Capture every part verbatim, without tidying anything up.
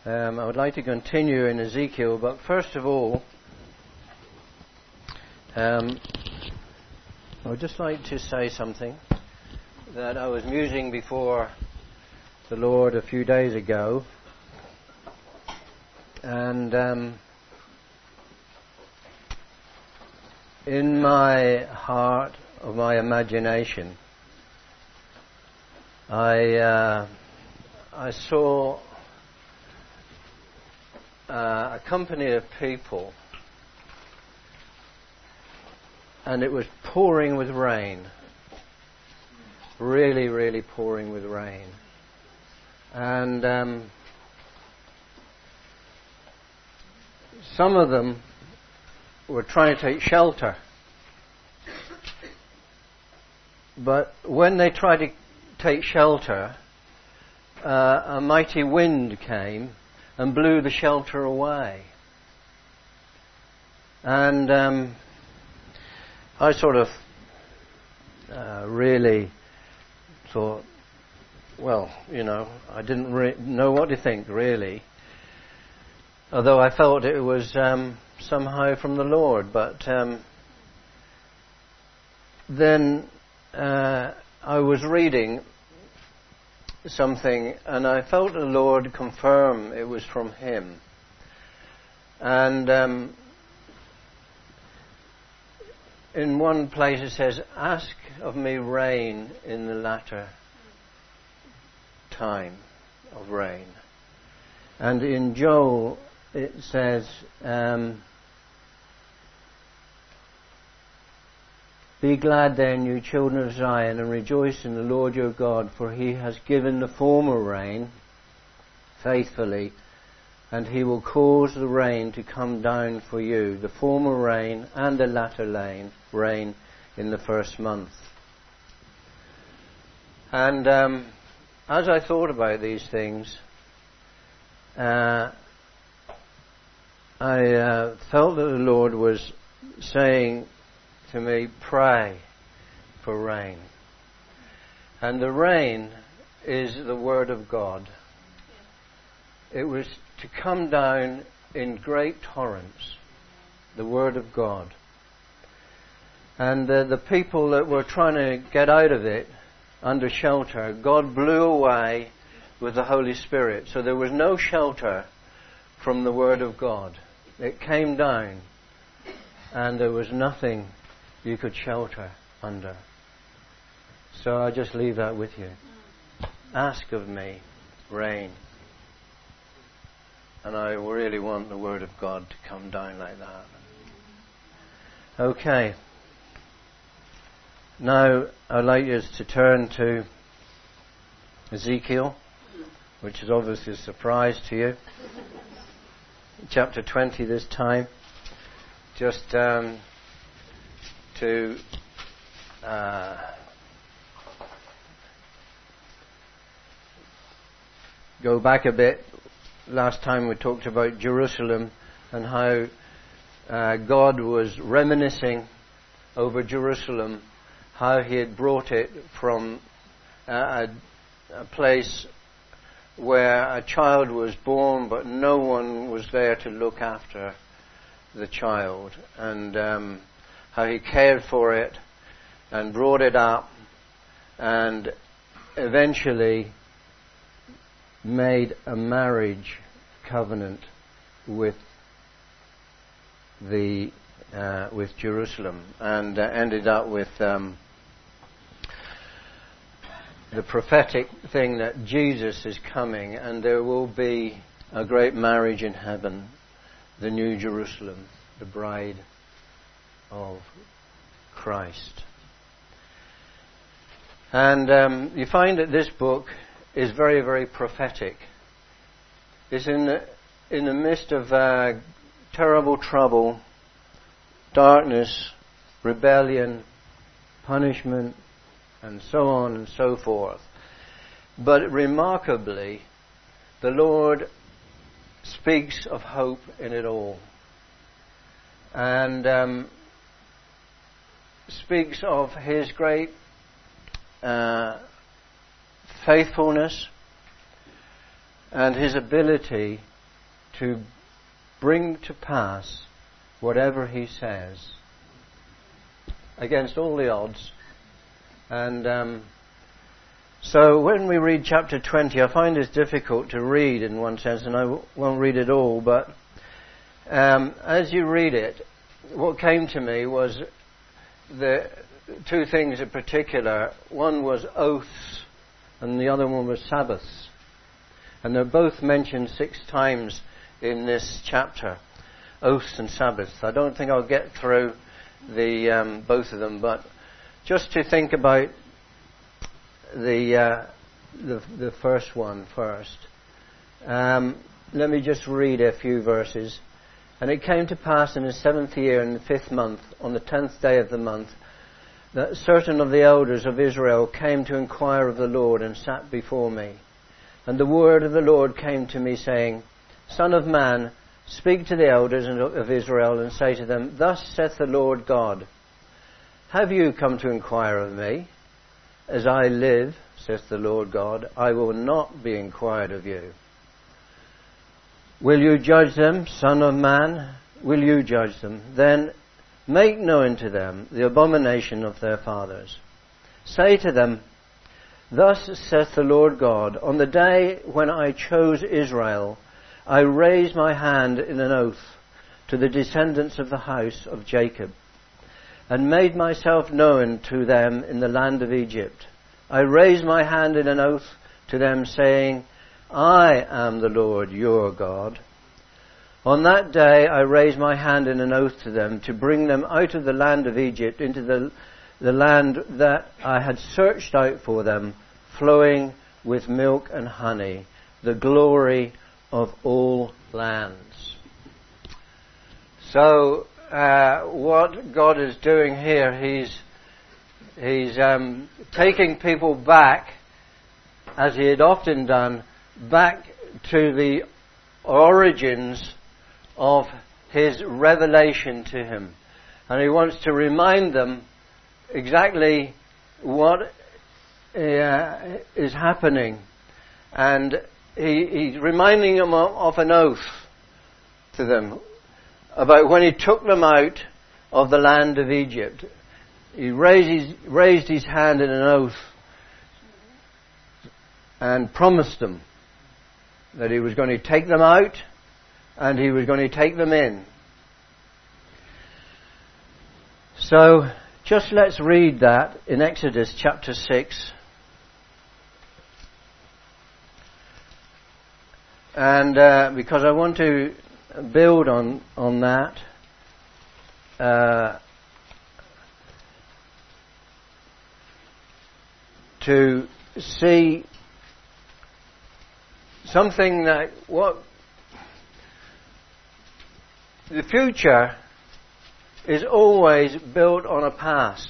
Um, I would like to continue in Ezekiel, but first of all, um, I would just like to say something that I was musing before the Lord a few days ago, and um, in my heart of my imagination, I uh, I saw Uh, a company of people, and it was pouring with rain, really, really pouring with rain, and um, some of them were trying to take shelter, but when they tried to take shelter, uh, a mighty wind came and blew the shelter away. And um, I sort of uh, really thought, well, you know, I didn't re- know what to think, really. Although I felt it was um, somehow from the Lord. But um, then uh, I was reading something, and I felt the Lord confirm it was from Him. And um, in one place it says, "Ask of me rain in the latter time of rain." And in Joel it says, um, "Be glad then, you children of Zion, and rejoice in the Lord your God, for He has given the former rain faithfully, and He will cause the rain to come down for you, the former rain and the latter rain, rain in the first month." And um, as I thought about these things, uh, I uh, felt that the Lord was saying to me, pray for rain. And the rain is the Word of God. It was to come down in great torrents, the Word of God. And uh, the people that were trying to get out of it under shelter, God blew away with the Holy Spirit. So there was no shelter from the Word of God. It came down, and there was nothing you could shelter under. So I just leave that with you. Ask of me rain. And I really want the Word of God to come down like that. Okay. Now I'd like you to turn to Ezekiel, which is obviously a surprise to you. Chapter twenty this time. Just um, to uh, go back a bit. Last time we talked about Jerusalem and how uh, God was reminiscing over Jerusalem, how He had brought it from uh, a, a place where a child was born but no one was there to look after the child, and um, how He cared for it and brought it up and eventually made a marriage covenant with the uh, with Jerusalem, and uh, ended up with um, the prophetic thing that Jesus is coming and there will be a great marriage in heaven, the New Jerusalem, the bride of Christ. And um, you find that this book is very, very prophetic. It's in the, in the midst of uh, terrible trouble, darkness, rebellion, punishment, and so on and so forth. But remarkably, the Lord speaks of hope in it all. And um, speaks of His great uh, faithfulness and His ability to bring to pass whatever he says against all the odds. And um, so when we read chapter twenty, I find it's difficult to read in one sense, and I w- won't read it all, but um, as you read it, what came to me was the two things in particular. One was oaths, and the other one was Sabbaths. And they're both mentioned six times in this chapter, oaths and Sabbaths. I don't think I'll get through the um, both of them, but just to think about the uh, the, the first one first. Um, let me just read a few verses. And it came to pass in the seventh year, in the fifth month, on the tenth day of the month, that certain of the elders of Israel came to inquire of the Lord and sat before me. And the word of the Lord came to me, saying, Son of man, speak to the elders of Israel and say to them, Thus saith the Lord God, Have you come to inquire of me? As I live, saith the Lord God, I will not be inquired of you. Will you judge them, son of man? Will you judge them? Then make known to them the abomination of their fathers. Say to them, Thus saith the Lord God, On the day when I chose Israel, I raised my hand in an oath to the descendants of the house of Jacob, and made myself known to them in the land of Egypt. I raised my hand in an oath to them, saying, I am the Lord your God. On that day I raised my hand in an oath to them to bring them out of the land of Egypt into the, the land that I had searched out for them, flowing with milk and honey, the glory of all lands. So uh, what God is doing here, He's He's um, taking people back, as He had often done, back to the origins of His revelation to him. And He wants to remind them exactly what uh, is happening. And he, He's reminding them of, of an oath to them about when He took them out of the land of Egypt. He raised his, raised his hand in an oath and promised them that He was going to take them out and He was going to take them in. So, just let's read that in Exodus chapter six. And uh, because I want to build on, on that, uh, to see something that what the future is always built on a past.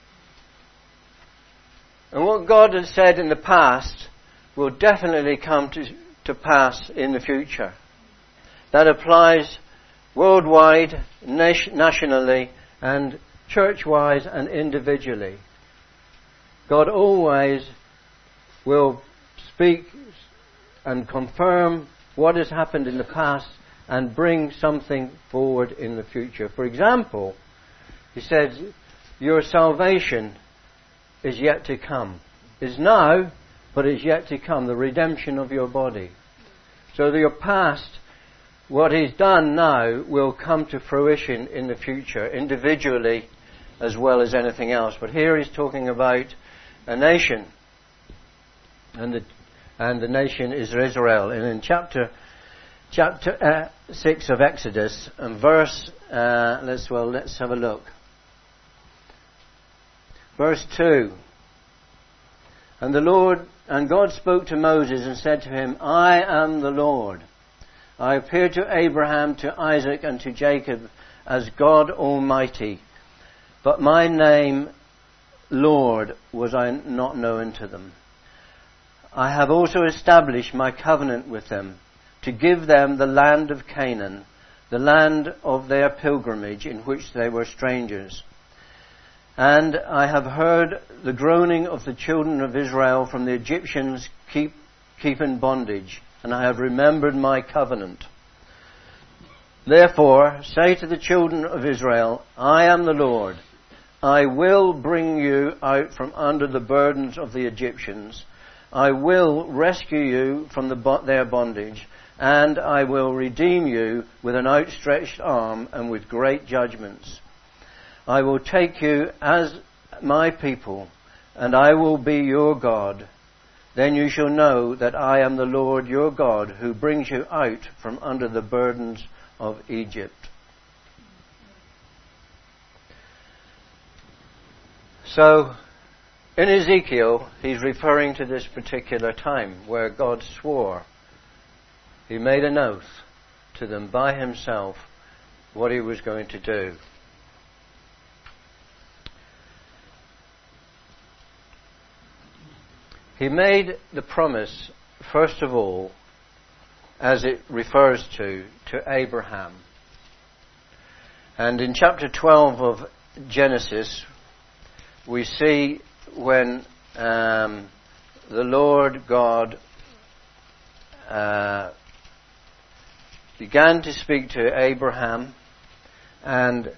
And what God has said in the past will definitely come to, to pass in the future. That applies worldwide, nation, nationally, and church-wise and individually. God always will speak and confirm what has happened in the past and bring something forward in the future. For example, He says, your salvation is yet to come. Is now, but is yet to come. The redemption of your body. So that your past, what He's done now, will come to fruition in the future, individually as well as anything else. But here He's talking about a nation. And the And the nation is Israel. And in chapter chapter uh, six of Exodus and verse uh, let's well let's have a look. Verse two. And the Lord and God spoke to Moses and said to him, I am the Lord. I appeared to Abraham, to Isaac, and to Jacob as God Almighty, but my name, Lord, was I not known to them. I have also established my covenant with them, to give them the land of Canaan, the land of their pilgrimage in which they were strangers. And I have heard the groaning of the children of Israel from the Egyptians keep, keep in bondage, and I have remembered my covenant. Therefore, say to the children of Israel, I am the Lord. I will bring you out from under the burdens of the Egyptians. I will rescue you from the, their bondage, and I will redeem you with an outstretched arm and with great judgments. I will take you as my people, and I will be your God. Then you shall know that I am the Lord your God, who brings you out from under the burdens of Egypt. So, in Ezekiel, he's referring to this particular time where God swore. He made an oath to them by himself what he was going to do. He made the promise, first of all, as it refers to, to Abraham. And in chapter twelve of Genesis, we see when um, the Lord God uh, began to speak to Abraham and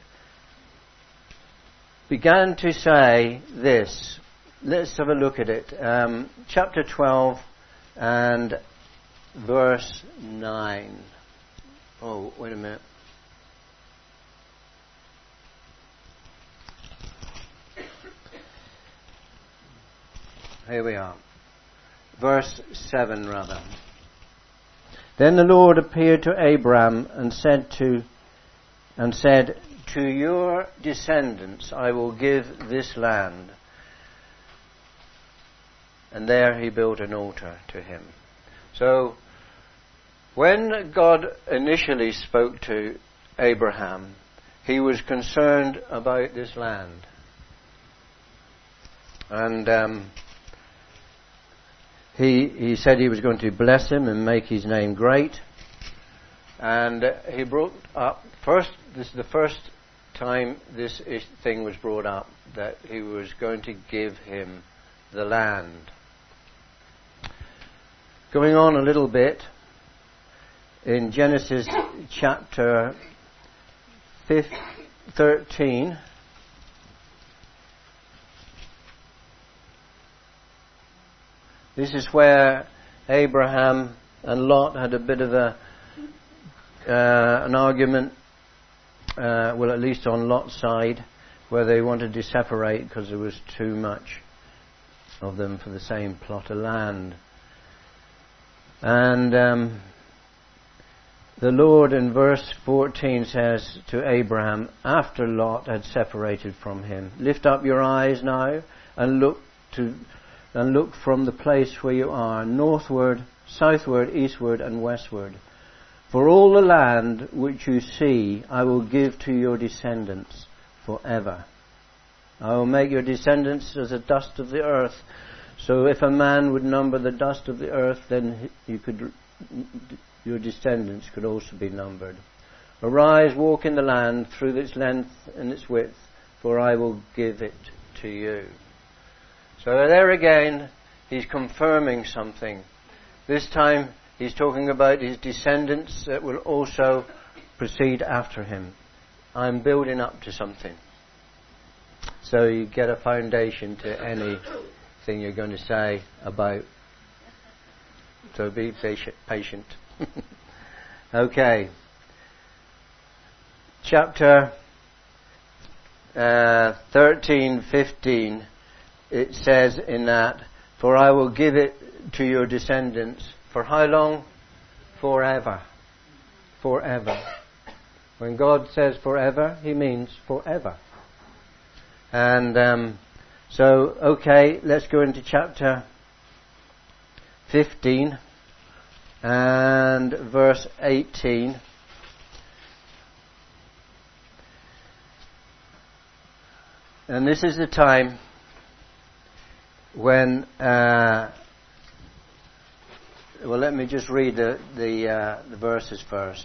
began to say this. Let's have a look at it. Um, chapter twelve and verse nine. Oh, wait a minute. Here we are. Verse seven, rather. Then the Lord appeared to Abraham and said to, and said, to your descendants I will give this land. And there he built an altar to him. So, when God initially spoke to Abraham, he was concerned about this land. And um, he he said he was going to bless him and make his name great. And uh, he brought up, first, this is the first time this is, thing was brought up, that he was going to give him the land. Going on a little bit, in Genesis chapter thirteen, this is where Abraham and Lot had a bit of a uh, an argument, uh, well, at least on Lot's side, where they wanted to separate because there was too much of them for the same plot of land. And um, the Lord in verse fourteen says to Abraham, after Lot had separated from him, lift up your eyes now and look to and look from the place where you are, northward, southward, eastward and westward. For all the land which you see I will give to your descendants forever. I will make your descendants as the dust of the earth. So if a man would number the dust of the earth, then you could, your descendants could also be numbered. Arise, walk in the land through its length and its width, for I will give it to you. So there again, he's confirming something. This time, he's talking about his descendants that will also proceed after him. I'm building up to something. So you get a foundation to any thing you're going to say about. So be patient. Okay. Chapter uh, thirteen, fifteen, it says in that, for I will give it to your descendants. For how long? Forever. Forever. When God says forever, he means forever. And um, so, okay, let's go into chapter fifteen and verse eighteen. And this is the time when, uh, well, let me just read the the, uh, the verses first.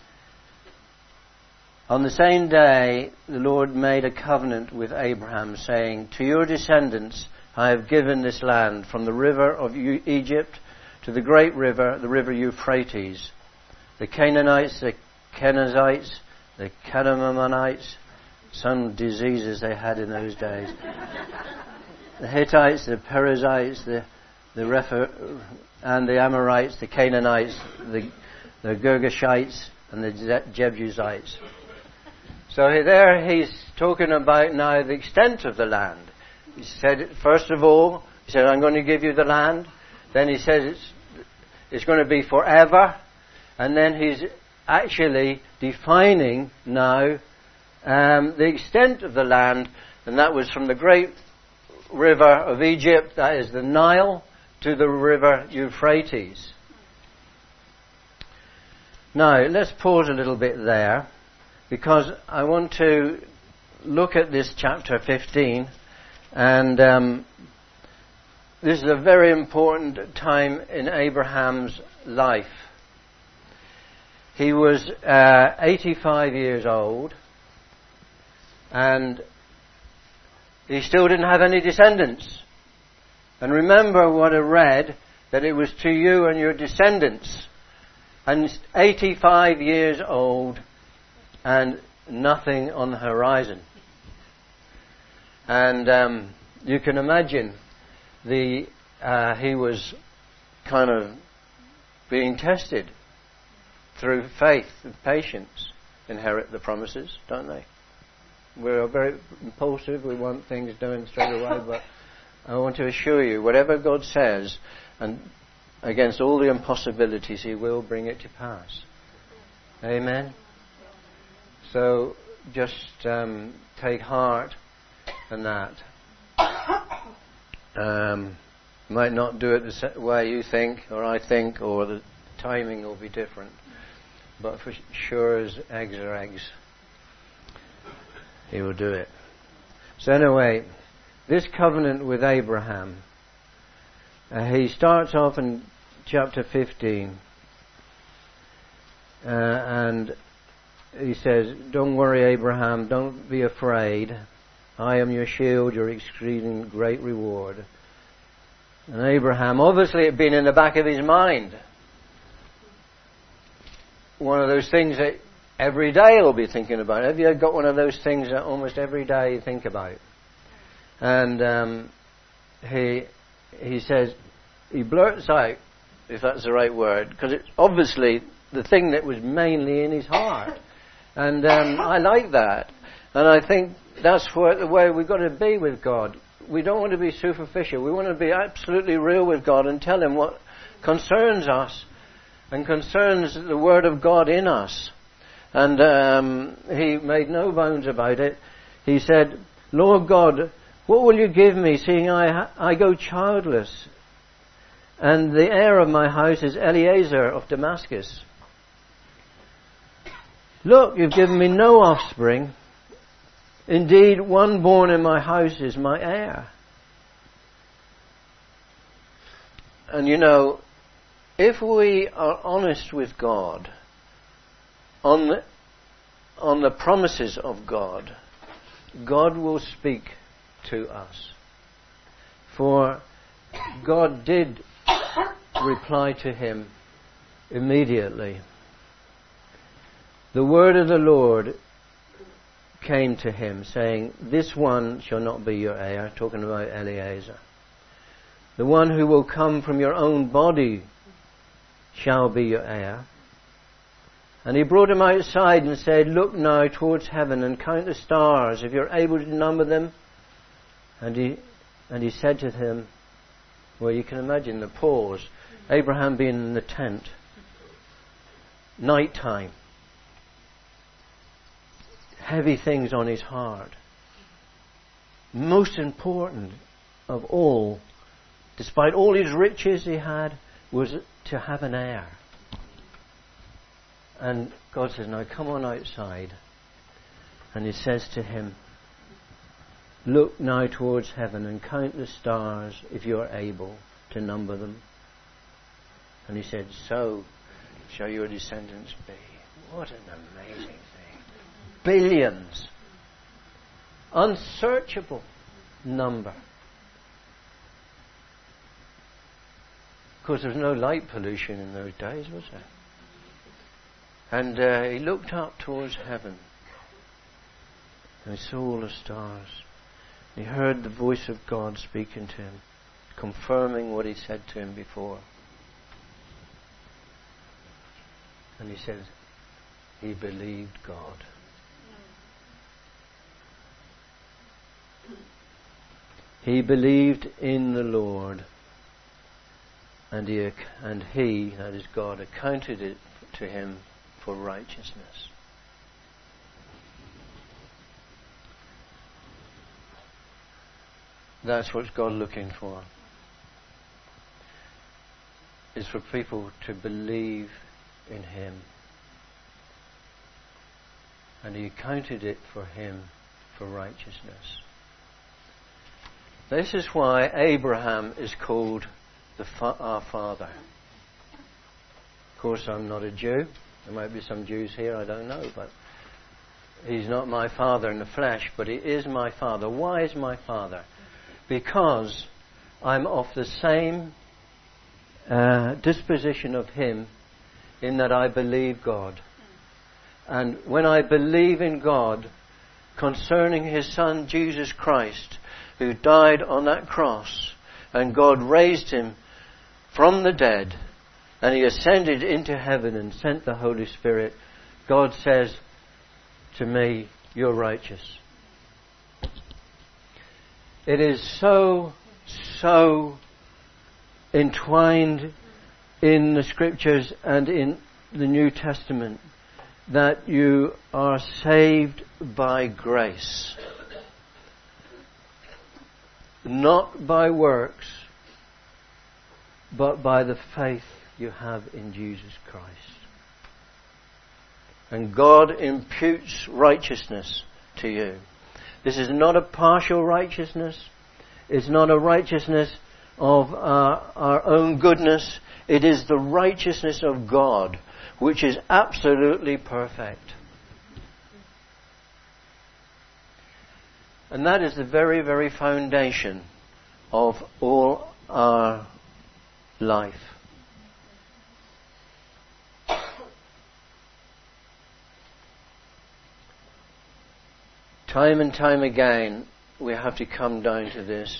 On the same day, the Lord made a covenant with Abraham, saying, to your descendants I have given this land, from the river of Egypt to the great river, the river Euphrates, the Canaanites, the Kenizzites, the Canaanites, some diseases they had in those days. The Hittites, the Perizzites, the the Refer, and the Amorites, the Canaanites, the the Girgashites, and the Jebusites. So there he's talking about now the extent of the land. He said, first of all, he said, I'm going to give you the land. Then he says it's it's going to be forever. And then he's actually defining now um, the extent of the land, and that was from the great river of Egypt, that is the Nile, to the river Euphrates. Now, let's pause a little bit there, because I want to look at this chapter fifteen, and um, this is a very important time in Abraham's life. He was uh, eighty-five years old, and he still didn't have any descendants. And remember what I read, that it was to you and your descendants. And eighty-five years old, and nothing on the horizon. And um, you can imagine the uh, he was kind of being tested. Through faith and patience, inherit the promises, don't they? We're very impulsive, we want things done straight away, but I want to assure you, whatever God says, and against all the impossibilities, He will bring it to pass. Amen? So, just um, take heart in that. Um, might not do it the way you think, or I think, or the timing will be different. But for sure as eggs are eggs, He will do it. So anyway, this covenant with Abraham, uh, he starts off in chapter fifteen, uh, and he says, don't worry, Abraham, don't be afraid. I am your shield, your exceeding great reward. And Abraham, obviously it had been in the back of his mind. One of those things that every day he'll be thinking about. Have you got one of those things that almost every day you think about? And um, he he says, he blurts out, if that's the right word, because it's obviously the thing that was mainly in his heart. And um, I like that. And I think that's what, the way we've got to be with God. We don't want to be superficial. We want to be absolutely real with God and tell Him what concerns us and concerns the Word of God in us. And um, he made no bones about it. He said, Lord God, what will you give me, seeing I, ha- I go childless? And the heir of my house is Eliezer of Damascus. Look, you've given me no offspring. Indeed, one born in my house is my heir. And you know, if we are honest with God on the, on the promises of God, God will speak to us. For God did reply to him immediately. The word of the Lord came to him saying, this one shall not be your heir, talking about Eliezer. The one who will come from your own body shall be your heir. And he brought him outside and said, look now towards heaven and count the stars, if you're able to number them. And he and he said to him, well, you can imagine the pause. Abraham being in the tent. Night time. Heavy things on his heart. Most important of all, despite all his riches he had, was to have an heir. And God says, now come on outside. And he says to him, look now towards heaven and count the stars if you are able to number them. And he said, so shall your descendants be. What an amazing thing. Billions. Unsearchable number. Of course, there was no light pollution in those days, was there? And uh, he looked up towards heaven. And he saw all the stars. He heard the voice of God speaking to him, confirming what he said to him before. And he said, he believed God. He believed in the Lord, and he, and he, that is God, accounted it to him for righteousness. That's what God's looking for. Is for people to believe in Him. And He accounted it for him for righteousness. This is why Abraham is called the fa- our father. Of course, I'm not a Jew. There might be some Jews here, I don't know, but he's not my father in the flesh, but he is my father. Why is my father? Because I'm of the same uh, disposition of him in that I believe God. And when I believe in God concerning His Son Jesus Christ, who died on that cross, and God raised Him from the dead, and He ascended into heaven and sent the Holy Spirit, God says to me, you're righteous. It is so, so entwined in the Scriptures and in the New Testament that you are saved by grace, not by works, but by the faith you have in Jesus Christ. And God imputes righteousness to you. This is not a partial righteousness. It's not a righteousness of our, our own goodness. It is the righteousness of God, which is absolutely perfect. And that is the very, very foundation of all our life. Time and time again, we have to come down to this.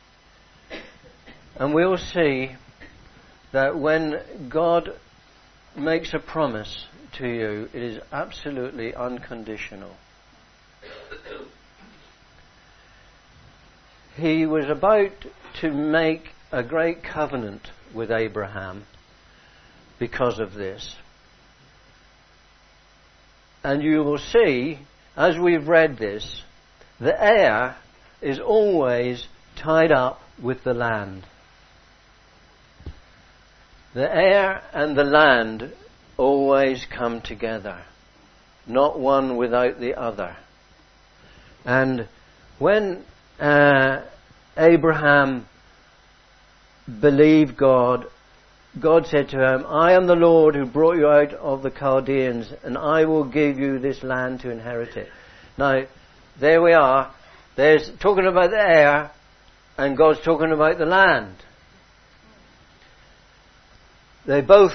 And we'll see that when God makes a promise to you, it is absolutely unconditional. He was about to make a great covenant with Abraham because of this. And you will see, as we've read this, the heir is always tied up with the land. The heir and the land always come together, not one without the other. And when uh, Abraham believed God, God said to him, I am the Lord who brought you out of the Chaldeans, and I will give you this land to inherit it. Now, there we are. There's talking about the heir, and God's talking about the land. They both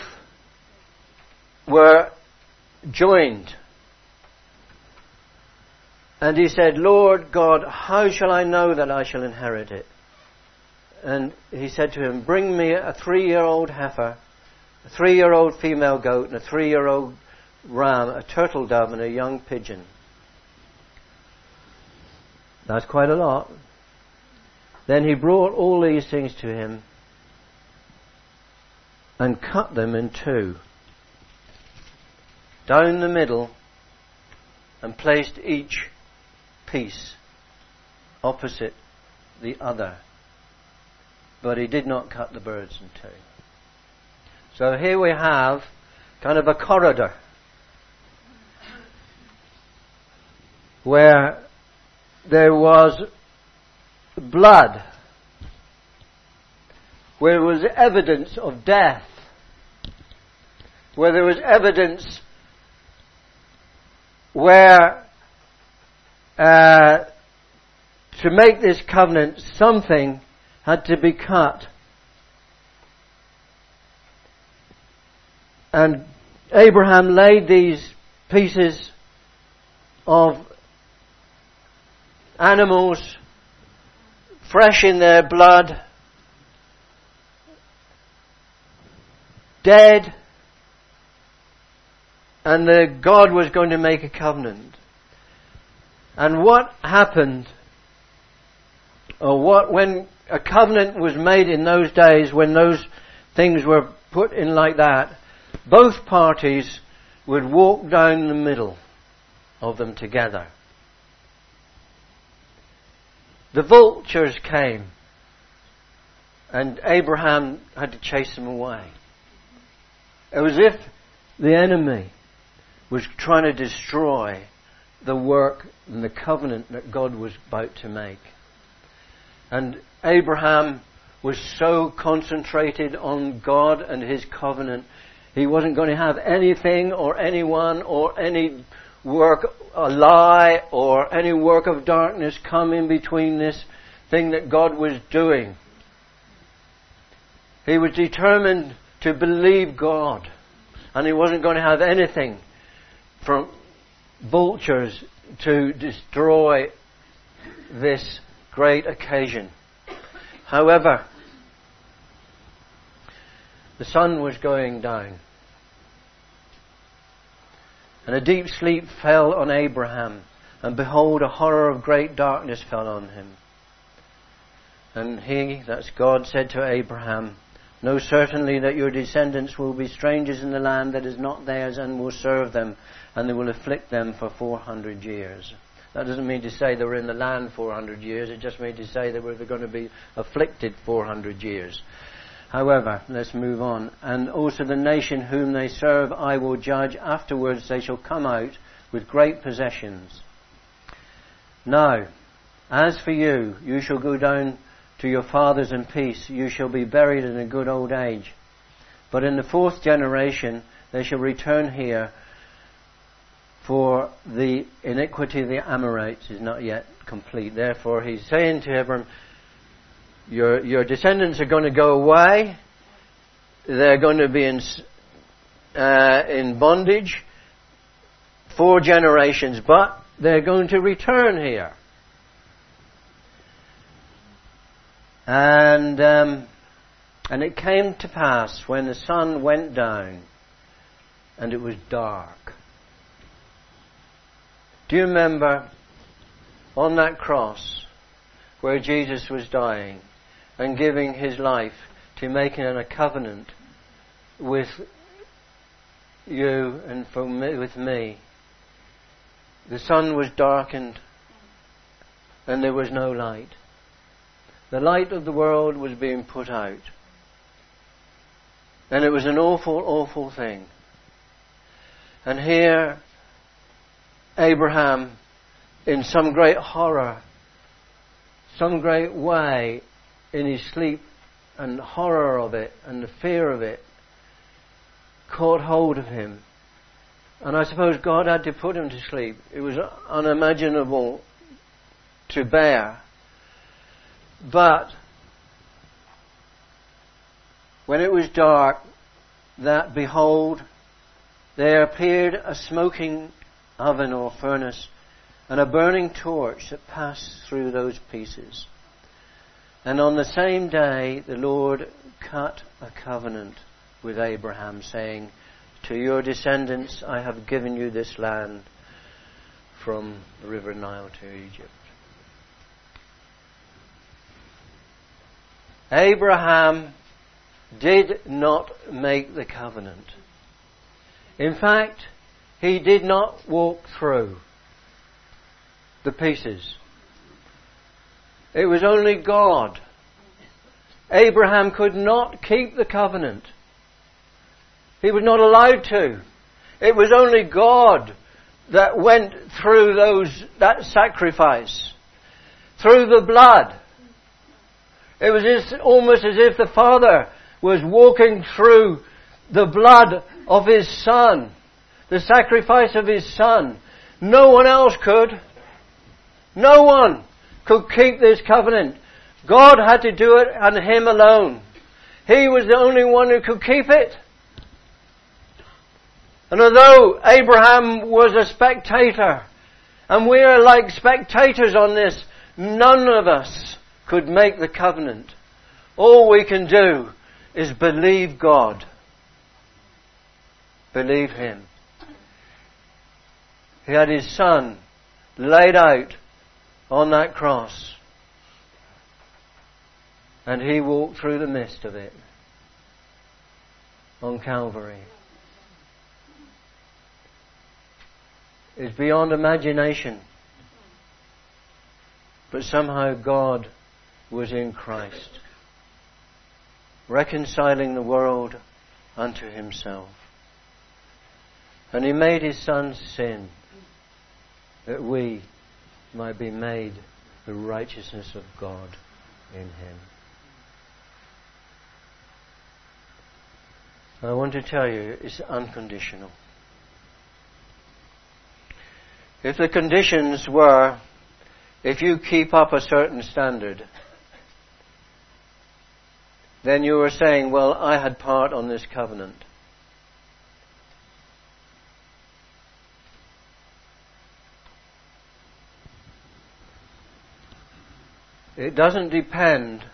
were joined. And he said, Lord God, how shall I know that I shall inherit it? And he said to him, bring me a three-year-old heifer, a three-year-old female goat, and a three-year-old ram, a turtle dove, and a young pigeon. That's quite a lot. Then he brought all these things to him and cut them in two, down the middle, and placed each piece opposite the other. But he did not cut the birds in two. So here we have kind of a corridor where there was blood, where there was evidence of death, where there was evidence where uh, to make this covenant something had to be cut. And Abraham laid these pieces of animals, fresh in their blood, dead, and the God was going to make a covenant. And what happened, or what, when a covenant was made in those days, when those things were put in like that, both parties would walk down the middle of them together. The vultures came, and Abraham had to chase them away. It was as if the enemy was trying to destroy the work and the covenant that God was about to make. And Abraham was so concentrated on God and His covenant, he wasn't going to have anything or anyone or any work, a lie or any work of darkness come in between this thing that God was doing. He was determined to believe God, and he wasn't going to have anything from vultures to destroy this great occasion. However, the sun was going down, and a deep sleep fell on Abraham, and behold, a horror of great darkness fell on him. And he, that's God, said to Abraham, "Know certainly that your descendants will be strangers in the land that is not theirs, and will serve them, and they will afflict them for four hundred years." That doesn't mean to say they were in the land four hundred years. It just means to say they were going to be afflicted four hundred years. However, let's move on. "And also the nation whom they serve I will judge. Afterwards they shall come out with great possessions. Now, as for you, you shall go down to your fathers in peace. You shall be buried in a good old age. But in the fourth generation they shall return here, for the iniquity of the Amorites is not yet complete." Therefore he's saying to Abraham, your, your descendants are going to go away. They're going to be in, uh, in bondage four generations, but they're going to return here. And um, and it came to pass when the sun went down and it was dark. Do you remember on that cross where Jesus was dying and giving his life to making a covenant with you and for me, with me? The sun was darkened and there was no light. The light of the world was being put out. And it was an awful, awful thing. And here, Abraham, in some great horror, some great way, in his sleep and horror of it and the fear of it, caught hold of him. And I suppose God had to put him to sleep. It was unimaginable to bear. But when it was dark, that behold, there appeared a smoking oven or furnace, and a burning torch that passed through those pieces. And on the same day the Lord cut a covenant with Abraham, saying, "To your descendants I have given you this land from the river Nile to Egypt." Abraham did not make the covenant. In fact, he did not walk through the pieces. It was only God. Abraham could not keep the covenant. He was not allowed to. It was only God that went through those that sacrifice, through the blood. It was just almost as if the Father was walking through the blood of His Son, the sacrifice of His Son. No one else could. No one could keep this covenant. God had to do it, and Him alone. He was the only one who could keep it. And although Abraham was a spectator, and we are like spectators on this, none of us could make the covenant. All we can do is believe God. Believe Him. He had His Son laid out on that cross, and He walked through the midst of it on Calvary. It's beyond imagination. But somehow God was in Christ, reconciling the world unto Himself. And He made His Son sin, that we might be made the righteousness of God in Him. I want to tell you, it's unconditional. If the conditions were, if you keep up a certain standard, then you were saying, well, I had part on this covenant. It doesn't depend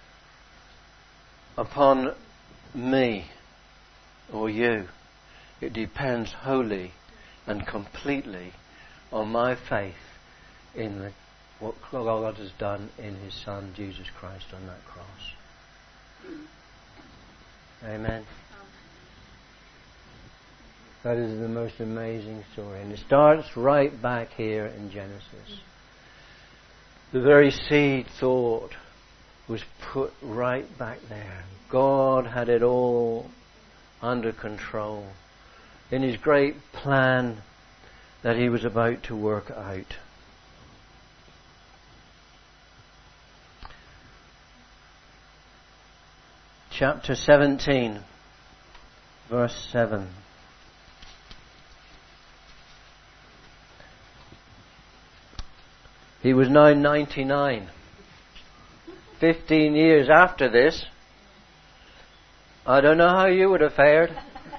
upon me or you. It depends wholly and completely on my faith in the, what God has done in His Son, Jesus Christ, on that cross. Amen. That is the most amazing story. And it starts right back here in Genesis. The very seed thought was put right back there. God had it all under control in His great plan that He was about to work out. Chapter seventeen, verse seven. He was now ninety-nine. Fifteen years after this, I don't know how you would have fared.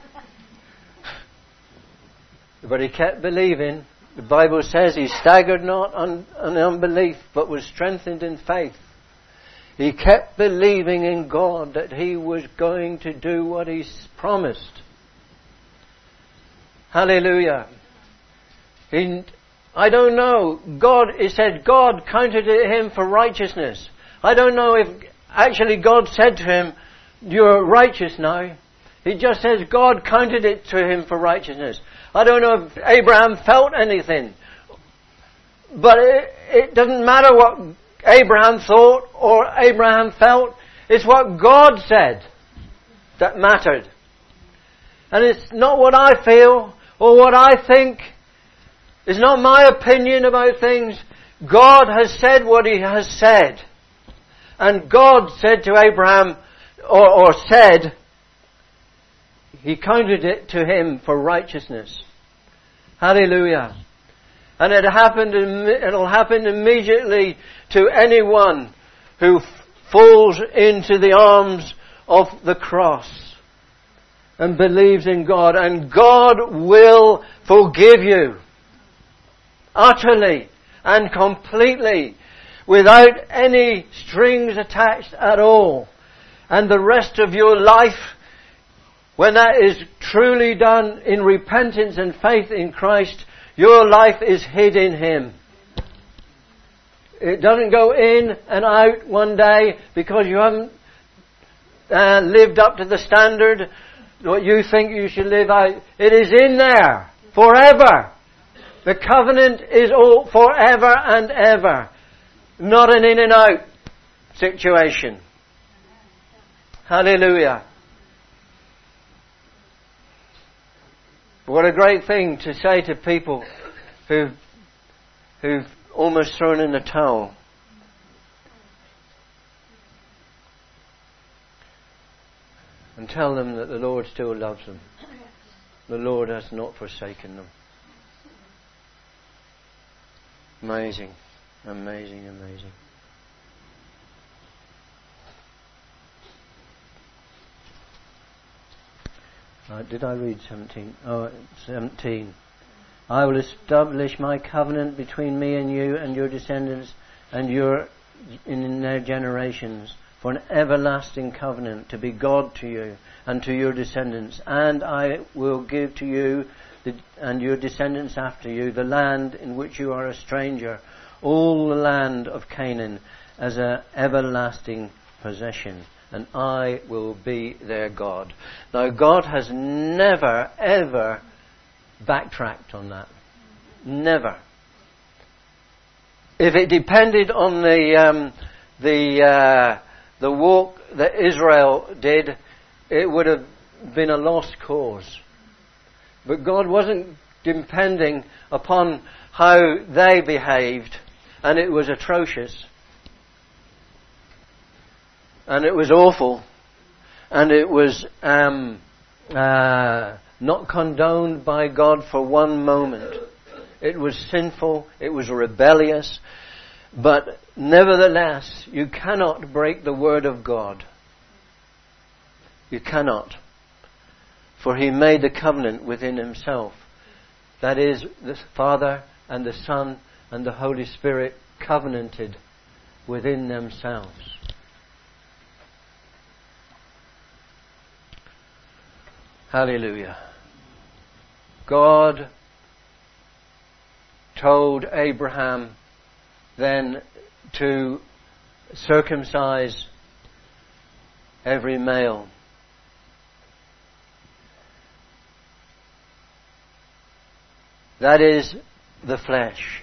But he kept believing. The Bible says he staggered not in unbelief, but was strengthened in faith. He kept believing in God that He was going to do what He promised. Hallelujah. He, I don't know. God, it said God counted him for righteousness. I don't know if actually God said to him, you're righteous now. He just says God counted it to him for righteousness. I don't know if Abraham felt anything. But it, it doesn't matter what Abraham thought or Abraham felt. It's what God said that mattered. And it's not what I feel or what I think. It's not my opinion about things. God has said what He has said. And God said to Abraham, or, or said, He counted it to him for righteousness. Hallelujah. And it happened, it'll happen immediately to anyone who falls into the arms of the cross and believes in God. And God will forgive you utterly and completely without any strings attached at all. And the rest of your life, when that is truly done in repentance and faith in Christ, your life is hid in Him. It doesn't go in and out one day because you haven't uh, lived up to the standard, what you think you should live out. It is in there forever. The covenant is all forever and ever. Not an in and out situation. Hallelujah. What a great thing to say to people who've, who've almost thrown in the towel. And tell them that the Lord still loves them. The Lord has not forsaken them. Amazing, amazing, amazing. Uh, did I read seventeen? Oh, seventeen. I will establish my covenant between me and you and your descendants and your in their generations, for an everlasting covenant, to be God to you and to your descendants. And I will give to you the, and your descendants after you the land in which you are a stranger, all the land of Canaan, as an everlasting possession. And I will be their God. Now, God has never, ever backtracked on that. Never. If it depended on the um, the uh, the walk that Israel did, it would have been a lost cause. But God wasn't depending upon how they behaved, and it was atrocious, and it was awful, and it was um, uh, not condoned by God for one moment. It was sinful, it was rebellious, but nevertheless, you cannot break the word of God. You cannot. For He made the covenant within Himself. That is, the Father and the Son and the Holy Spirit covenanted within themselves. Hallelujah. God told Abraham then to circumcise every male. That is the flesh.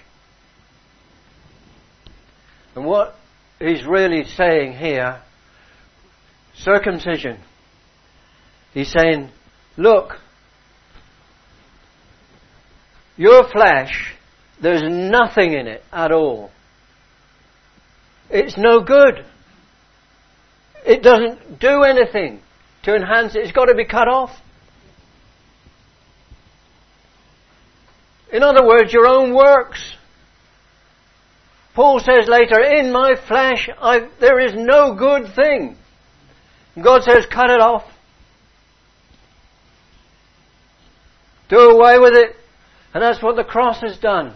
And what he's really saying here, circumcision, he's saying, look, your flesh, there's nothing in it at all. It's no good. It doesn't do anything to enhance it. It's got to be cut off. In other words, your own works. Paul says later, in my flesh I, there is no good thing. God says, cut it off. Do away with it. And that's what the cross has done.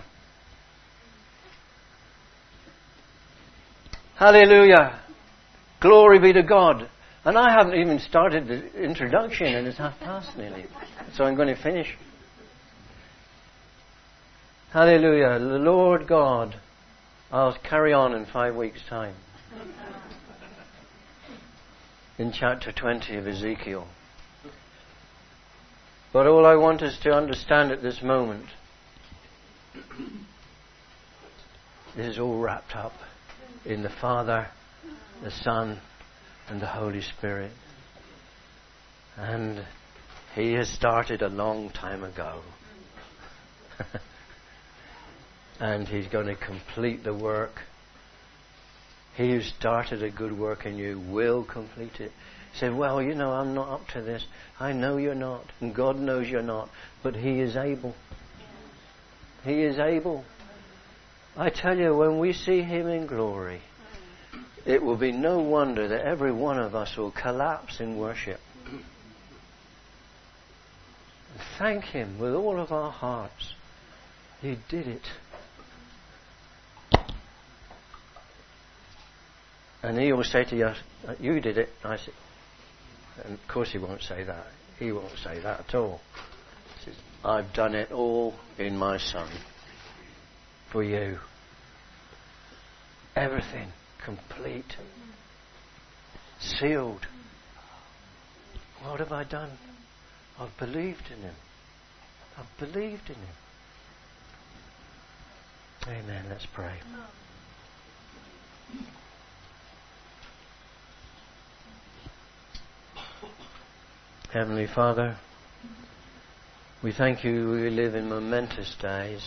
Hallelujah. Glory be to God. And I haven't even started the introduction, and it's half past nearly. So I'm going to finish. Hallelujah. The Lord God. I'll carry on in five weeks' time. In chapter twenty of Ezekiel. But all I want us to understand at this moment, this is all wrapped up in the Father, the Son, and the Holy Spirit. And He has started a long time ago. And He's going to complete the work. He who started a good work in you will complete it. Say, well, you know, I'm not up to this. I know you're not. And God knows you're not. But He is able. He is able. I tell you, when we see Him in glory, it will be no wonder that every one of us will collapse in worship. Thank Him with all of our hearts. He did it. And He will say to us, you did it. I said, and of course He won't say that. He won't say that at all. He says, I've done it all in my Son. For you. Everything complete. Sealed. What have I done? I've believed in Him. I've believed in Him. Amen. Let's pray. Heavenly Father, we thank You we live in momentous days.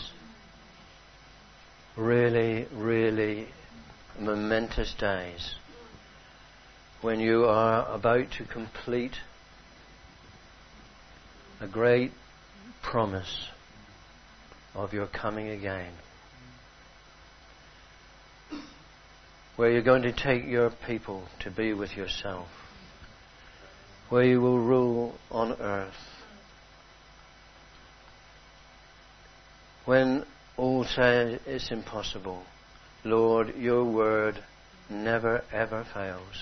Really, really momentous days. When You are about to complete a great promise of Your coming again. Where You're going to take Your people to be with Yourself. Where You will rule on earth when all say it's impossible, Lord, your word never ever fails.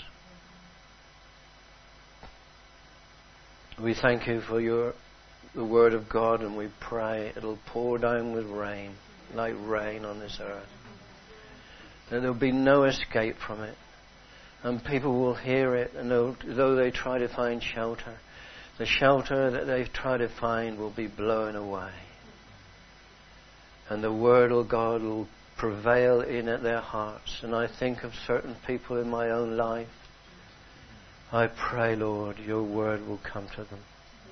We thank you for your the word of God, and we pray it'll pour down with rain, like rain on this earth. That there'll be no escape from it. And people will hear it, and though they try to find shelter, the shelter that they've tried to find will be blown away. And the word of God will prevail in at their hearts. And I think of certain people in my own life. I pray, Lord, your word will come to them.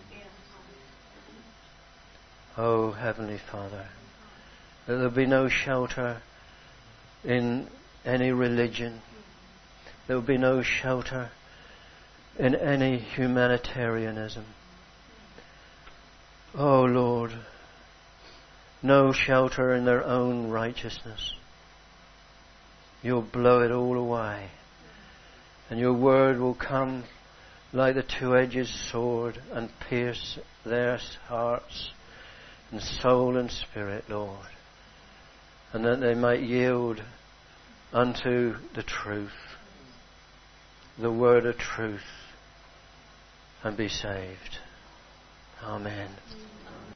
Oh, Heavenly Father, that there'll be no shelter in any religion. There'll be no shelter in any humanitarianism. Oh, Lord, no shelter in their own righteousness. You'll blow it all away. And your word will come like the two-edged sword and pierce their hearts and soul and spirit, Lord. And that they might yield unto the truth, the word of truth, and be saved. Amen.